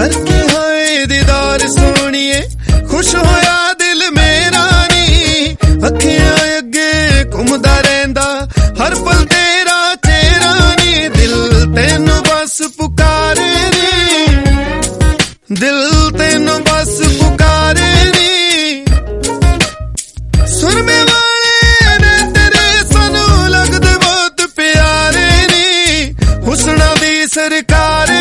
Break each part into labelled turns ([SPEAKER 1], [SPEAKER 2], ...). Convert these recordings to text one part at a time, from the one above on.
[SPEAKER 1] करके होए दीदार सोनिए खुश होया दिल मेरा नी अखियां अगे घुमदा रहिंदा हर पल तेरा चेहरा नी दिल तेनू बस पुकारे नी दिल तेनू बस पुकारे नी सुरमे वाले ने तेरे सानू लगदे बहुत प्यारे नी हुस्ना दी सरकारे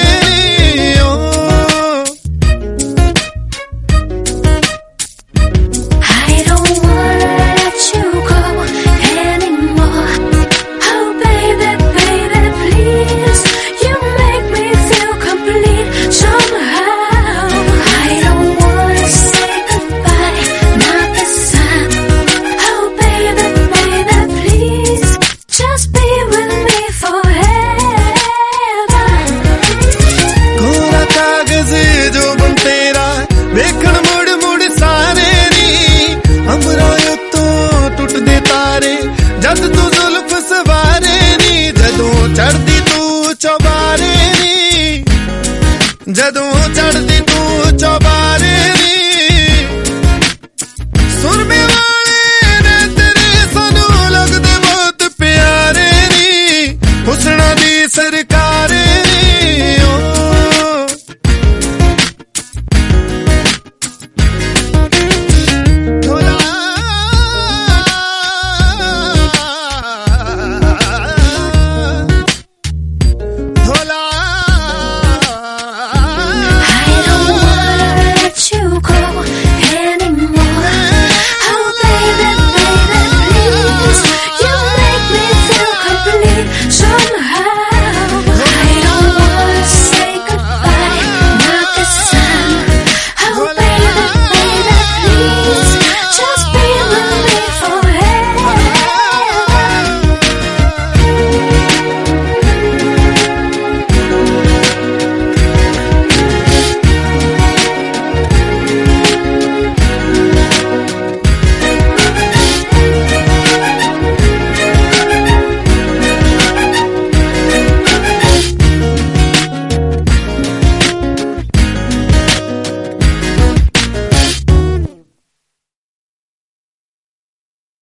[SPEAKER 1] जद तू जुल्फ सवारे नी जदों चढ़दी तू चौबारे नी जदों चढ़दी तू चौबारे